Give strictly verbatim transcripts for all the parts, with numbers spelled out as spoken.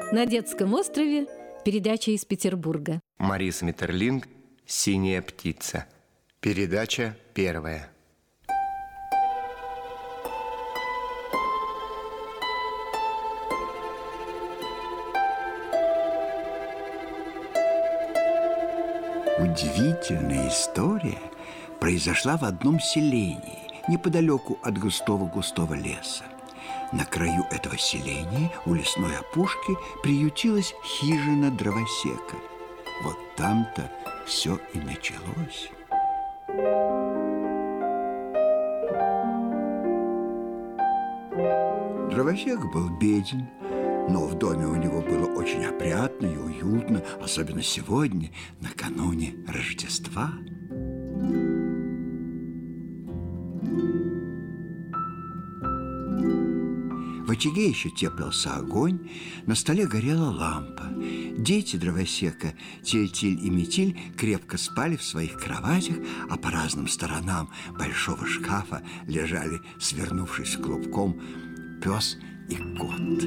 На детском острове. Передача из Петербурга. Марис Метерлинк «Синяя птица». Передача первая. Удивительная история произошла в одном селении, неподалеку от густого-густого леса. На краю этого селения у лесной опушки приютилась хижина дровосека. Вот там-то все и началось. Дровосек был беден, но в доме у него было очень опрятно и уютно, особенно сегодня, накануне Рождества. В очаге еще теплился огонь, на столе горела лампа. Дети дровосека, Тиль-Тиль и Метиль, крепко спали в своих кроватях, а по разным сторонам большого шкафа лежали, свернувшись клубком, пес и кот.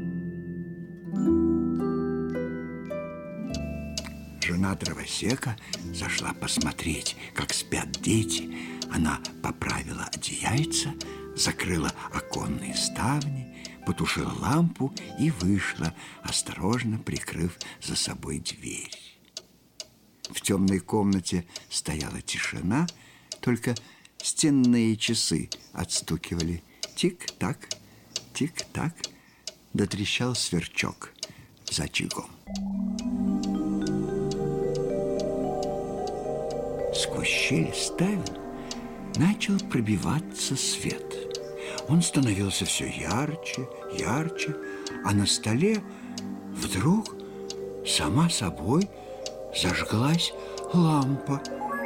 Жена дровосека зашла посмотреть, как спят дети. Она поправила одеяльце, закрыла оконные ставни, потушила лампу и вышла, осторожно прикрыв за собой дверь. В темной комнате стояла тишина, только стенные часы отстукивали тик-так, тик-так, да трещал сверчок за очагом. Сквозь щели ставен начал пробиваться свет. Он становился все ярче, ярче, а на столе вдруг сама собой зажглась лампа.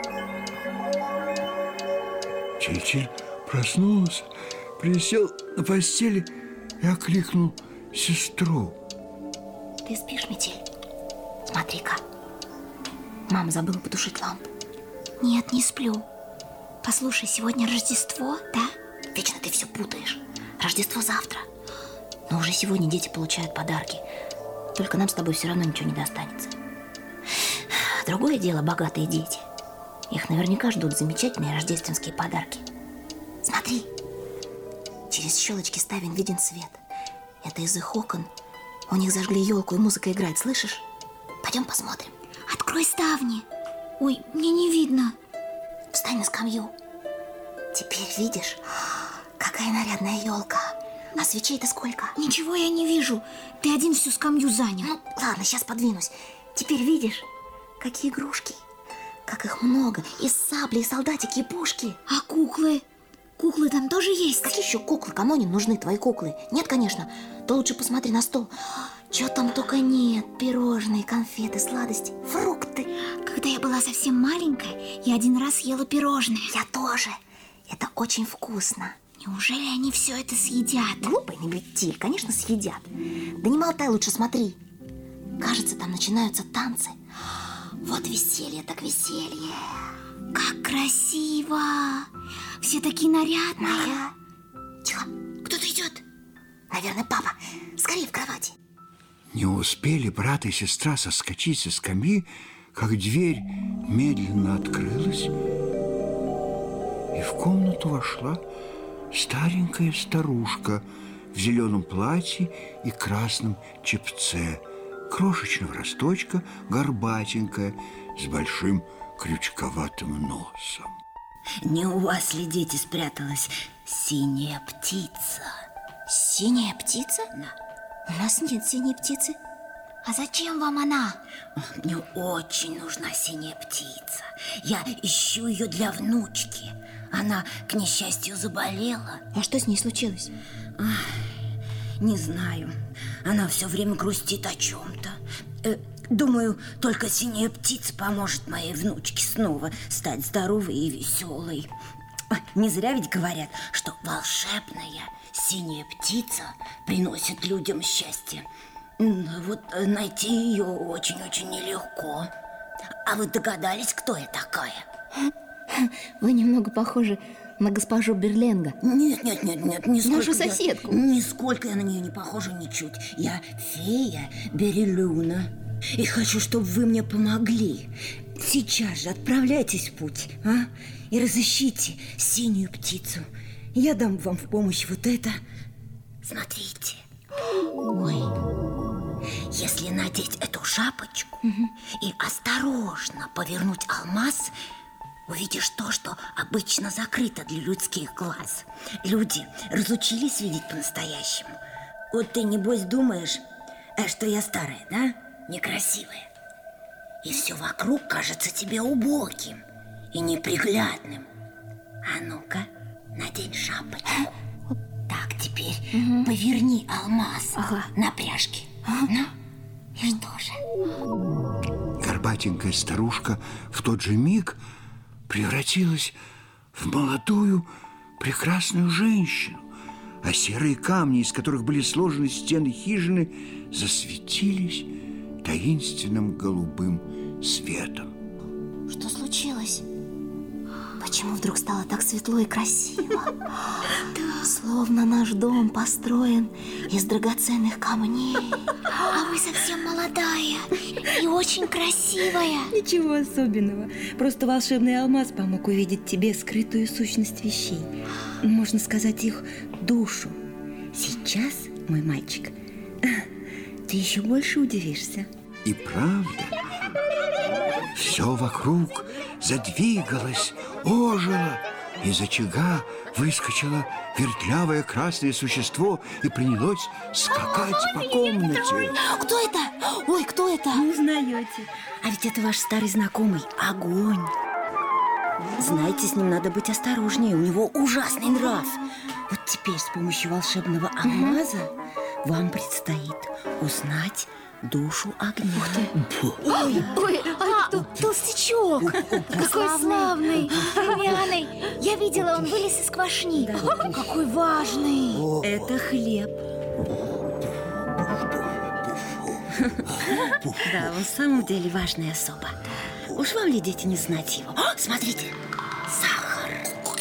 Тиль-Тиль проснулся, присел на постели и окликнул сестру. Ты спишь, Метель? Смотри-ка, мама забыла потушить лампу. Нет, не сплю. Послушай, сегодня Рождество, да? Вечно ты все путаешь. Рождество завтра. Но уже сегодня дети получают подарки. Только нам с тобой все равно ничего не достанется. Другое дело богатые дети. Их наверняка ждут замечательные рождественские подарки. Смотри, через щелочки ставен виден свет. Это из их окон. У них зажгли елку, и музыка играет, слышишь? Пойдем посмотрим. Открой ставни. Ой, мне не видно. Встань на скамью. Теперь видишь, какая нарядная елка. А свечей-то сколько? Ничего я не вижу. Ты один всю скамью занял. Ну, ладно, сейчас подвинусь. Теперь видишь, какие игрушки. Как их много. И сабли, и солдатики, и пушки. А куклы? Куклы там тоже есть? Какие еще куклы? Кому они нужны, твои куклы? Нет, конечно. То лучше посмотри на стол. Чего там только нет. Пирожные, конфеты, сладости, фрукты. Когда я была совсем маленькая, я один раз ела пирожные. Я тоже. Это очень вкусно. Неужели они все это съедят? Глупый не Метель, конечно, съедят. Да не болтай, лучше смотри. Кажется, там начинаются танцы. Вот веселье так веселье. Как красиво. Все такие нарядные. Ага. Тихо, кто-то идет. Наверное, папа. Скорее в кровати. Не успели брат и сестра соскочить со скамьи, как дверь медленно открылась, и в комнату вошла старенькая старушка в зеленом платье и красном чепце, крошечного росточка, горбатенькая, с большим крючковатым носом. Не у вас ли, дети, спряталась синяя птица? Синяя птица? Да. У нас нет синей птицы. А зачем вам она? Мне очень нужна синяя птица. Я ищу ее для внучки. Она, к несчастью, заболела. А что с ней случилось? Ах, не знаю. Она все время грустит о чем-то. Э, думаю, только синяя птица поможет моей внучке снова стать здоровой и веселой. Не зря ведь говорят, что волшебная синяя птица приносит людям счастье. Вот найти ее очень-очень нелегко. А вы догадались, кто я такая? Вы немного похожи на госпожу Берленга. Нет, нет, нет, нет, нисколько. Нашу соседку. Я, нисколько я на нее не похожа ничуть. Я фея Берелюна. И хочу, чтобы вы мне помогли. Сейчас же отправляйтесь в путь, а? И разыщите синюю птицу. Я дам вам в помощь вот это. Смотрите. Ой. Если надеть эту шапочку угу. и осторожно повернуть алмаз, увидишь то, что обычно закрыто для людских глаз. Люди разучились видеть по-настоящему. Вот ты, небось, думаешь, э, что я старая, да? Некрасивая. И все вокруг кажется тебе убогим и неприглядным. А ну-ка, надень шапочку. Так, теперь угу. поверни алмаз ага. на пряжке. Ага. Ну, и что же? Горбатенькая старушка в тот же миг превратилась в молодую, прекрасную женщину, а серые камни, из которых были сложены стены хижины, засветились таинственным голубым светом. Что случилось? Почему вдруг стало так светло и красиво? Да. Словно наш дом построен из драгоценных камней. А вы совсем молодая и очень красивая. Ничего особенного. Просто волшебный алмаз помог увидеть тебе скрытую сущность вещей. Можно сказать, их душу. Сейчас, мой мальчик, ты еще больше удивишься. И правда, все вокруг задвигалось, ожило. Из очага выскочило вертлявое красное существо и принялось скакать по комнате. Кто это? Ой, кто это? Не узнаете. А ведь это ваш старый знакомый Огонь. Знаете, с ним надо быть осторожнее. У него ужасный нрав. Вот теперь с помощью волшебного алмаза вам предстоит узнать душу огня. Ой, ой, а это толстячок. Какой славный, румяный. Я видела, он вылез из квашни. Да. Какой важный. Это хлеб. Да, он в самом деле важная особа. Уж вам ли, дети, не знать его? О, смотрите, сахар.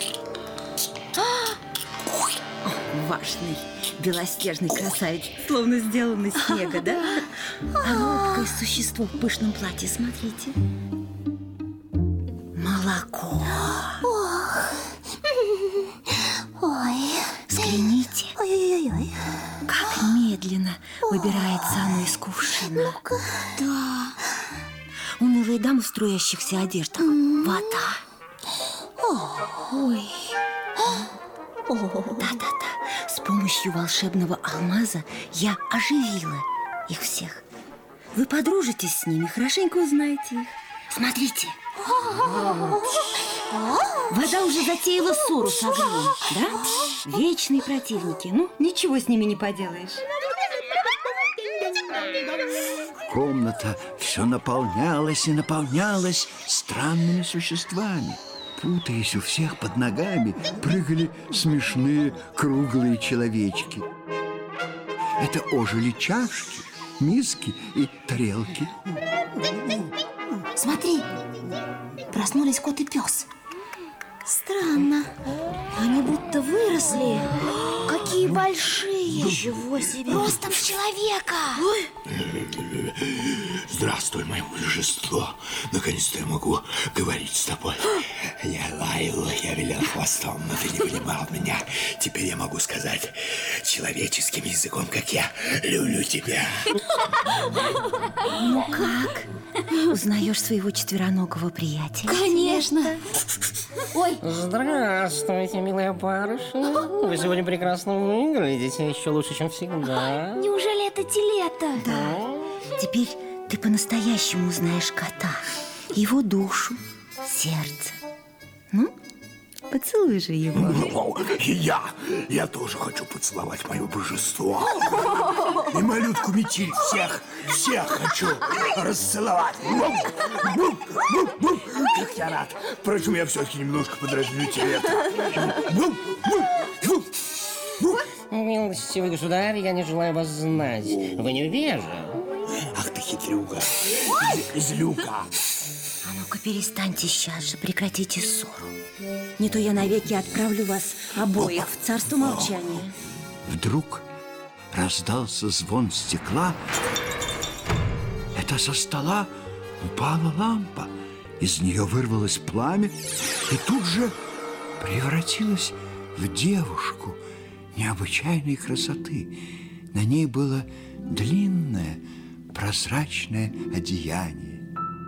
О, важный, белоснежный красавец, словно сделан из снега, да? А робкое существо в пышном платье, смотрите. Молоко. Ой. Взгляните. Ой-ой-ой. Как медленно выбирается оно из кувшина. Ну-ка. Да. Унылые дамы в струящихся одеждах. Mm. Вода. Ой. Да-да-да. С помощью волшебного алмаза я оживила их всех. Вы подружитесь с ними, хорошенько узнаете их. Смотрите. Вода уже затеяла ссору с огнем, да? Вечные противники. Ну, ничего с ними не поделаешь. Комната все наполнялась и наполнялась странными существами. Путаясь у всех под ногами, прыгали смешные круглые человечки. Это ожили чашки, миски и тарелки. Смотри, проснулись кот и пес. Странно, они будто выросли. Какие большие. Ничего себе. Ростом с человека. Здравствуй, мое божество. Наконец-то я могу говорить с тобой. Я лаял, я вилял хвостом, но ты не понимал меня. Теперь я могу сказать человеческим языком, как я люблю тебя. Ну как? Узнаешь своего четвероногого приятеля? Конечно. Ой. Здравствуйте, милая барышня. Вы сегодня прекрасно выглядите, еще лучше, чем всегда. Неужели это Телета? Да. Теперь ты по-настоящему узнаешь кота, его душу, сердце. Ну, поцелуй же его. Я, я тоже хочу поцеловать мое божество. И малютку Метиль всех, всех хочу расцеловать. Как я рад. Впрочем, я все-таки немножко подразню Телета. Милостивый государь, я не желаю вас знать. Вы невежа. Ах ты хитрюга, злюка. А Ну-ка, перестаньте сейчас же, прекратите ссору. Не то я навеки отправлю вас обоих в царство молчания. Вдруг раздался звон стекла. Это со стола упала лампа. Из нее вырвалось пламя и тут же превратилось в девушку необычайной красоты. На ней было длинное прозрачное одеяние.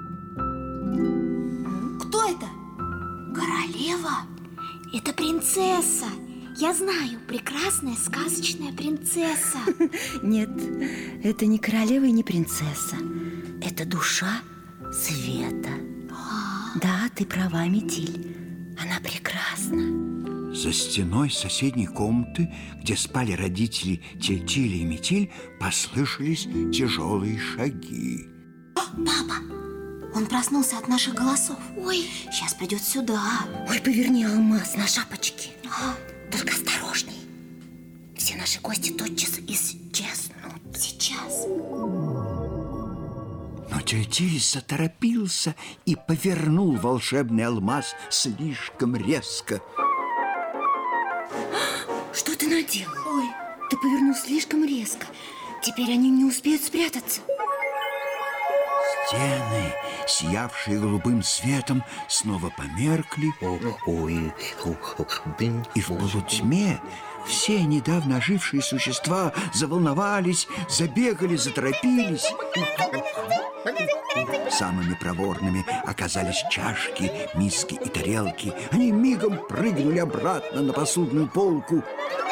Кто это? Королева? Это принцесса. Я знаю, прекрасная сказочная принцесса. Нет, это не королева и не принцесса. Это душа света. Да, ты права, Метель. Она прекрасна. За стеной соседней комнаты, где спали родители Тиль-Тиля и Метель, послышались тяжелые шаги. Папа, он проснулся от наших голосов. Ой, сейчас придет сюда. Ой, поверни алмаз на шапочке. Ага. Только осторожней. Все наши гости тотчас исчезнут. Сейчас. Но Тиль-Тиль заторопился и повернул волшебный алмаз слишком резко. Что ты наделал? Ой, ты повернул слишком резко. Теперь они не успеют спрятаться. Стены, сиявшие голубым светом, снова померкли. И в полутьме все недавно ожившие существа заволновались, забегали, заторопились. Самыми проворными оказались чашки, миски и тарелки. Они мигом прыгнули обратно на посудную полку.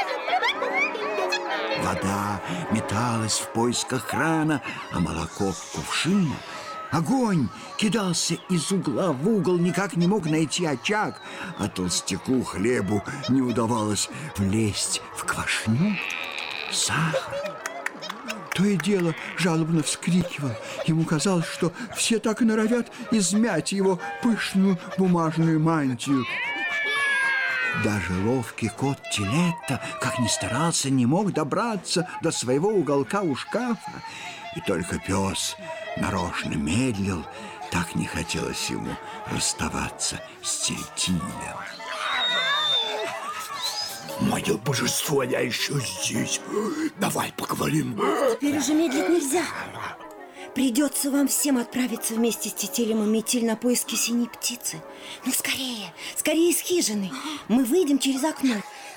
Вода металась в поисках крана, а молоко в кувшине. Огонь кидался из угла в угол, никак не мог найти очаг, а толстяку Хлебу не удавалось влезть в квашню. Сахар то и дело жалобно вскрикивал. Ему казалось, что все так и норовят измять его пышную бумажную мантию. Даже ловкий кот Тилетто, как ни старался, не мог добраться до своего уголка у шкафа. И только пес нарочно медлил, так не хотелось ему расставаться с Тиль-Тилем. Мое божество, я еще здесь. Давай поговорим. Теперь уже медлить нельзя. Придется вам всем отправиться вместе с Тетелем и Метель на поиски синей птицы. Ну, скорее, скорее из хижины. Мы выйдем через окно.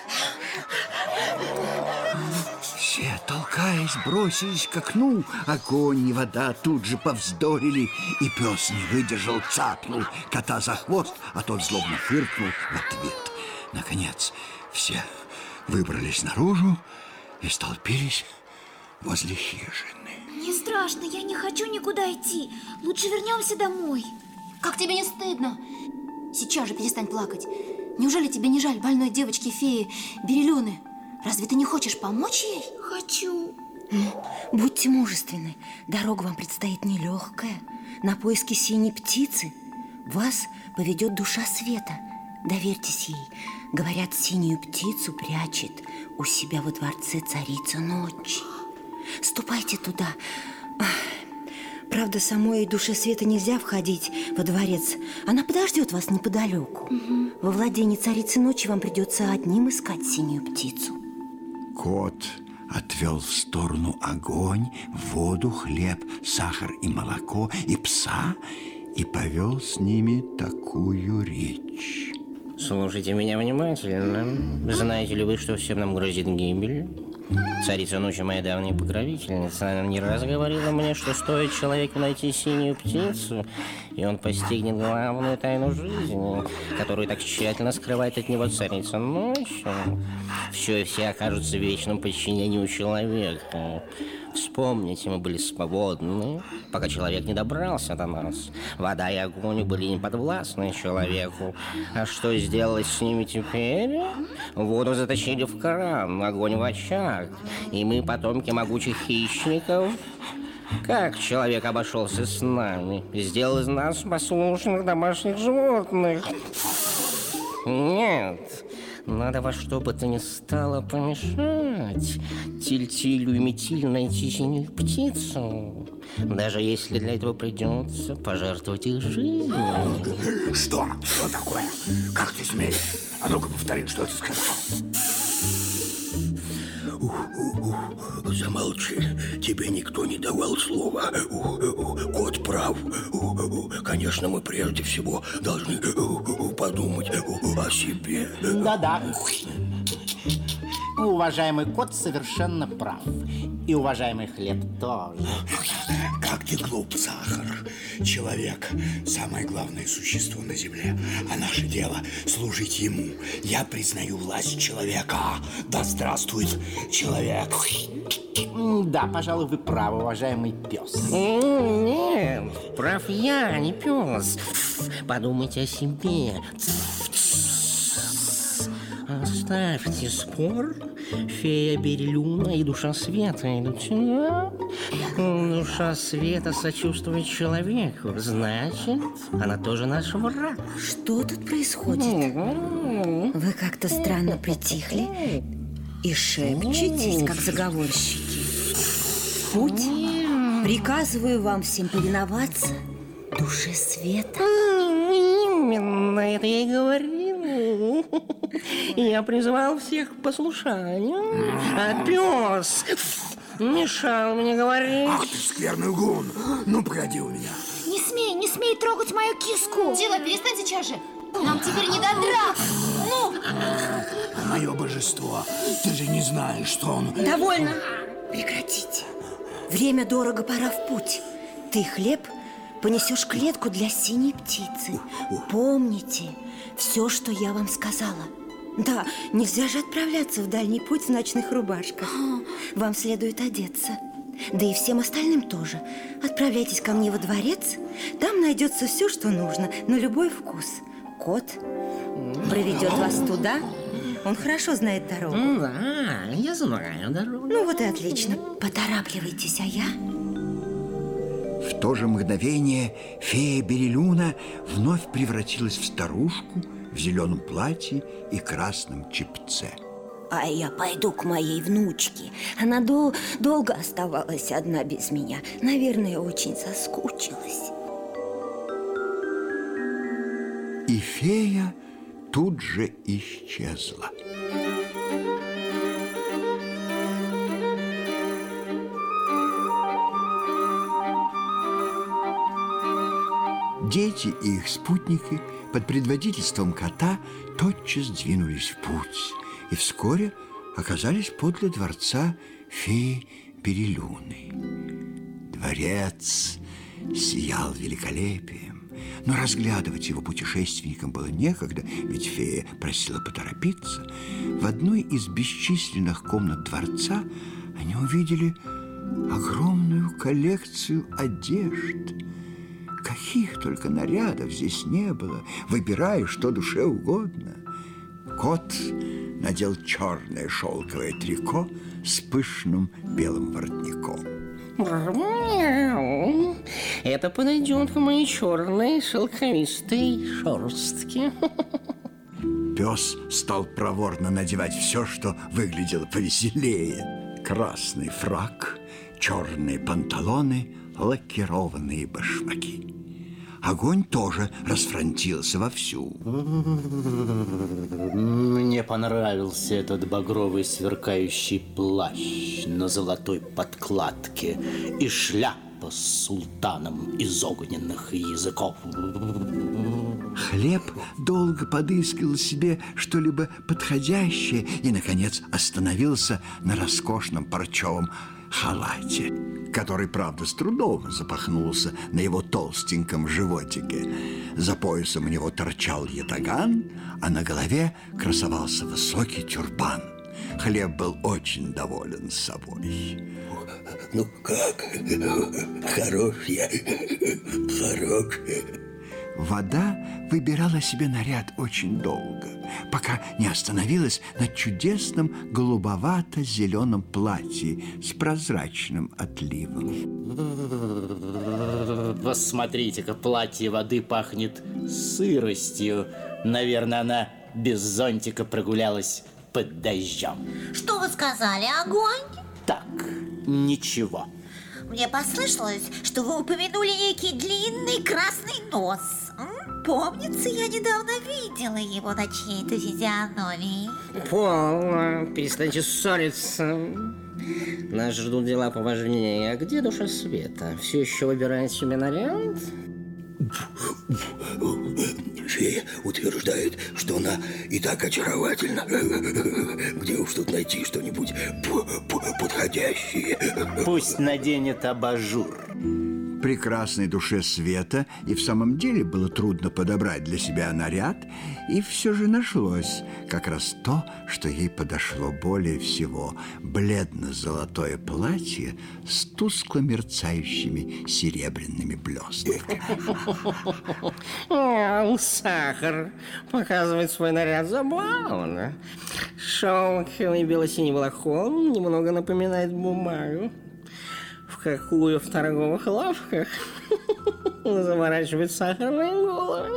Все, толкаясь, бросились к окну. Огонь и вода тут же повздорили, и пес не выдержал, цапнул кота за хвост, а тот злобно фыркнул в ответ. Наконец, все выбрались наружу и столпились возле хижины. Мне страшно, я не хочу никуда идти. Лучше вернемся домой. Как тебе не стыдно? Сейчас же перестань плакать. Неужели тебе не жаль больной девочки-феи Бирелюны? Разве ты не хочешь помочь ей? Хочу. Ну, будьте мужественны. Дорога вам предстоит нелегкая. На поиски синей птицы вас поведет душа света. Доверьтесь ей. Говорят, синюю птицу прячет у себя во дворце царица ночи. Ступайте туда. Правда, самой душе света нельзя входить во дворец. Она подождет вас неподалеку. Угу. Во владении царицы ночи вам придется одним искать синюю птицу. Кот отвел в сторону огонь, воду, хлеб, сахар и молоко, и пса, и повел с ними такую речь. Слушайте меня внимательно. Знаете ли вы, что всем нам грозит гибель? Царица ночи, моя давняя покровительница, она не раз говорила мне, что стоит человеку найти синюю птицу, и он постигнет главную тайну жизни, которую так тщательно скрывает от него царица ночи. Все и все окажутся в вечном подчинении у человека. Вспомните, мы были свободны, пока человек не добрался до нас. Вода и огонь были не подвластны человеку. А что сделалось с ними теперь? Воду затащили в кран, огонь в очаг. И мы, потомки могучих хищников. Как человек обошелся с нами? Сделал из нас послушных домашних животных? Нет. Надо во что бы то ни стало помешать Тиль-Тилю и Метиль найти синюю птицу, даже если для этого придется пожертвовать их жизнью. Что? Что такое? Как ты смеешь? А ну-ка повтори, что ты сказал. Замолчи, тебе никто не давал слова. Кот прав. Конечно, мы прежде всего должны подумать о себе. Да-да. Уважаемый кот совершенно прав. И уважаемый хлеб тоже. Как ты глуп, Сахар. Человек – самое главное существо на земле, а наше дело – служить ему. Я признаю власть человека. Да здравствует человек. Да, пожалуй, вы правы, уважаемый пес. Нет, прав я, а не пес. Подумайте о себе. Оставьте спор. Фея Берилюна и душа света идут сюда. Душа света сочувствует человеку. Значит, она тоже наш враг. Что тут происходит? Вы как-то странно притихли и шепчетесь, как заговорщики. В путь. Приказываю вам всем повиноваться душе света. Именно это я и говорил. Я призвал всех к послушанию, а пес мешал мне говорить. Ах ты скверный лгун! Ну, погоди у меня. Не смей, не смей трогать мою киску. Дила, перестань сейчас же. Нам теперь не до драк. Ну! Мое божество, ты же не знаешь, что он... Довольно. Прекратите. Время дорого, пора в путь. Ты, Хлеб, понесешь клетку для синей птицы. Помните все, что я вам сказала. Да, нельзя же отправляться в дальний путь в ночных рубашках. Вам следует одеться. Да и всем остальным тоже. Отправляйтесь ко мне во дворец. Там найдется все, что нужно, на любой вкус. Кот проведет вас туда. Он хорошо знает дорогу. Да, я знаю дорогу. Ну вот и отлично. Поторапливайтесь, а я... В то же мгновение фея Берилюна вновь превратилась в старушку в зеленом платье и красном чепце. А я пойду к моей внучке. Она дол- долго оставалась одна без меня. Наверное, очень соскучилась. И фея тут же исчезла. Дети и их спутники под предводительством кота тотчас двинулись в путь и вскоре оказались подле дворца феи Берилюны. Дворец сиял великолепием, но разглядывать его путешественникам было некогда, ведь фея просила поторопиться. В одной из бесчисленных комнат дворца они увидели огромную коллекцию одежд. Каких только нарядов здесь не было, выбирая, что душе угодно. Кот надел черное шелковое трико с пышным белым воротником. Это подойдет к моей черной шелковистой шерстке. Пес стал проворно надевать все, что выглядело повеселее. Красный фрак, черные панталоны, лакированные башмаки. Огонь тоже расфронтился вовсю. Мне понравился этот багровый сверкающий плащ на золотой подкладке и шляпа с султаном из огненных языков. Хлеб долго подыскивал себе что-либо подходящее и, наконец, остановился на роскошном парчевом халате, который, правда, с трудом запахнулся на его толстеньком животике. За поясом у него торчал ятаган, а на голове красовался высокий тюрбан. Хлеб был очень доволен собой. Ну как? Хорош я. Хорош. Вода выбирала себе наряд очень долго, пока не остановилась на чудесном голубовато-зеленом платье с прозрачным отливом. Посмотрите-ка, платье воды пахнет сыростью. Наверное, она без зонтика прогулялась под дождем. Что вы сказали, огонь? Так, ничего. Мне послышалось, что вы упомянули некий длинный красный нос. М? Помнится, я недавно видела его на чьей-то физиономии. Полно, перестаньте ссориться. Нас ждут дела поважнее. А где душа света? Все еще выбирает себе наряд? Фея утверждает, что она и так очаровательна. Где уж тут найти что-нибудь подходящее? Пусть наденет абажур. Прекрасной душе Света и в самом деле было трудно подобрать для себя наряд, и все же нашлось как раз то, что ей подошло более всего – бледно-золотое платье с тускло мерцающими серебряными блестками. Сахар показывает свой наряд забавно. Шелковый бело-синий балахон немного напоминает бумагу. В какую в торговых лавках заворачивают сахарные головы.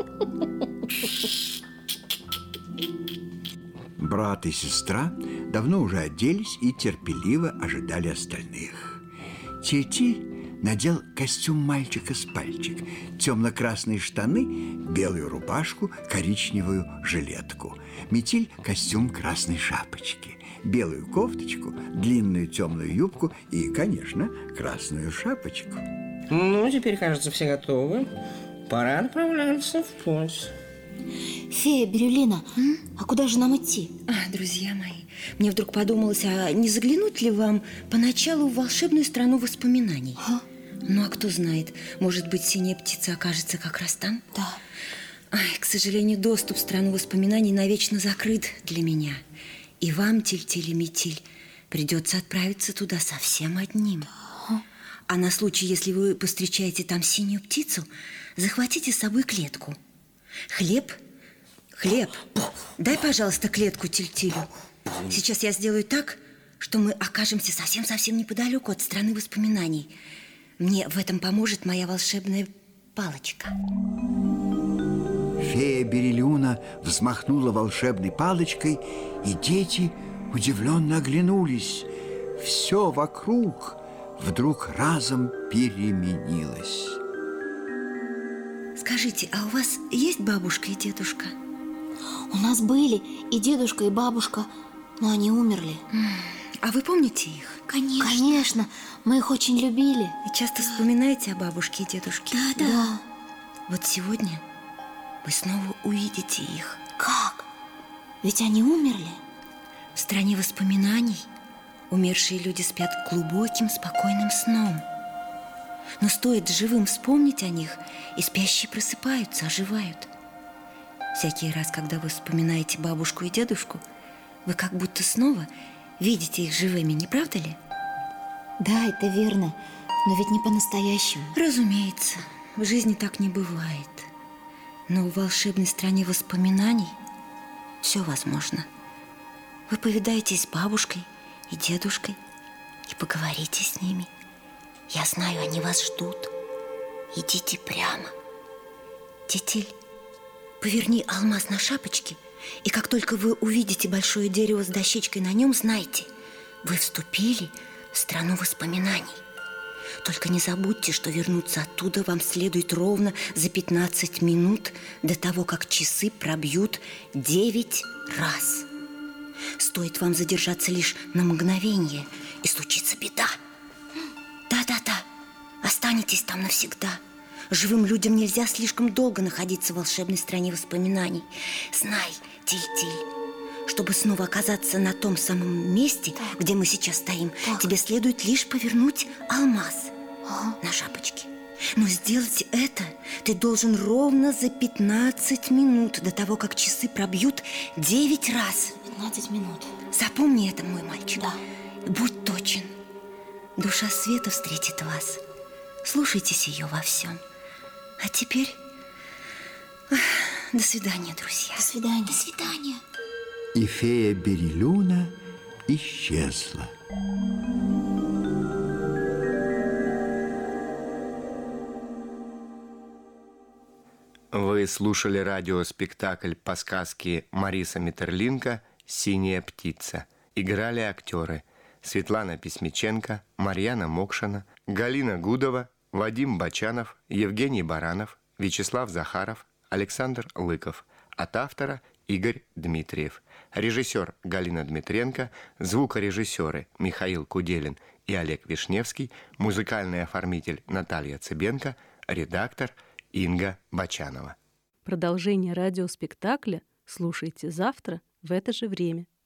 Брат и сестра давно уже оделись и терпеливо ожидали остальных. Тиль-Тиль надел костюм мальчика с пальчик, темно-красные штаны, белую рубашку, коричневую жилетку. Метиль – костюм красной шапочки, белую кофточку, длинную темную юбку и, конечно, красную шапочку. Ну, теперь, кажется, все готовы. Пора отправляться в путь. Фея Бирюлина, М? а куда же нам идти? А, друзья мои, мне вдруг подумалось, а не заглянуть ли вам поначалу в волшебную страну воспоминаний? А? Ну, а кто знает, может быть, синяя птица окажется как раз там? Да. Ай, к сожалению, доступ в страну воспоминаний навечно закрыт для меня. И вам, Тиль-Тиль и Метиль, придется отправиться туда совсем одним. Да. А на случай, если вы повстречаете там синюю птицу, захватите с собой клетку. Хлеб, хлеб, дай, пожалуйста, клетку Тиль-Тилю. Сейчас я сделаю так, что мы окажемся совсем-совсем неподалеку от страны воспоминаний. Мне в этом поможет моя волшебная палочка. Фея Бирюлина взмахнула волшебной палочкой, и дети удивленно оглянулись. Все вокруг вдруг разом переменилось. Скажите, а у вас есть бабушка и дедушка? У нас были и дедушка, и бабушка, но они умерли. А вы помните их? Конечно. Конечно, мы их очень любили. И часто вспоминаете о бабушке и дедушке? Да, да. да. Вот сегодня вы снова увидите их. Как? Ведь они умерли. В стране воспоминаний умершие люди спят глубоким, спокойным сном. Но стоит живым вспомнить о них, и спящие просыпаются, оживают. Всякий раз, когда вы вспоминаете бабушку и дедушку, вы как будто снова видите их живыми, не правда ли? Да, это верно, но ведь не по-настоящему. Разумеется, в жизни так не бывает. Но в волшебной стране воспоминаний все возможно. Вы повидаетесь с бабушкой и дедушкой и поговорите с ними. Я знаю, они вас ждут. Идите прямо. Тиль-Тиль, поверни алмаз на шапочке, и как только вы увидите большое дерево с дощечкой на нем, знайте, вы вступили в страну воспоминаний. Только не забудьте, что вернуться оттуда вам следует ровно за пятнадцать минут до того, как часы пробьют девять раз. Стоит вам задержаться лишь на мгновение, и случится беда. Да-да-да, останетесь там навсегда. Живым людям нельзя слишком долго находиться в волшебной стране воспоминаний. Знай, Тиль-Тиль, чтобы снова оказаться на том самом месте, так. где мы сейчас стоим, так. тебе следует лишь повернуть алмаз ага. на шапочке. Но сделать это ты должен ровно за пятнадцать минут до того, как часы пробьют девять раз. пятнадцать минут. Запомни это, мой мальчик. Да. Будь точен. Душа света встретит вас. Слушайтесь ее во всем. А теперь до свидания, друзья. До свидания. До свидания. И фея Бирюлина исчезла. Вы Вы слушали радиоспектакль по сказке Мариса Метерлинка «Синяя птица». Играли актеры Светлана Письмиченко, Марьяна Мокшина, Галина Гудова, Вадим Бачанов, Евгений Баранов, Вячеслав Захаров, Александр Лыков. От автора Игорь Дмитриев. Режиссер Галина Дмитренко, звукорежиссеры Михаил Куделин и Олег Вишневский, музыкальный оформитель Наталья Цыбенко, редактор Инга Бачанова. Продолжение радиоспектакля слушайте завтра в это же время.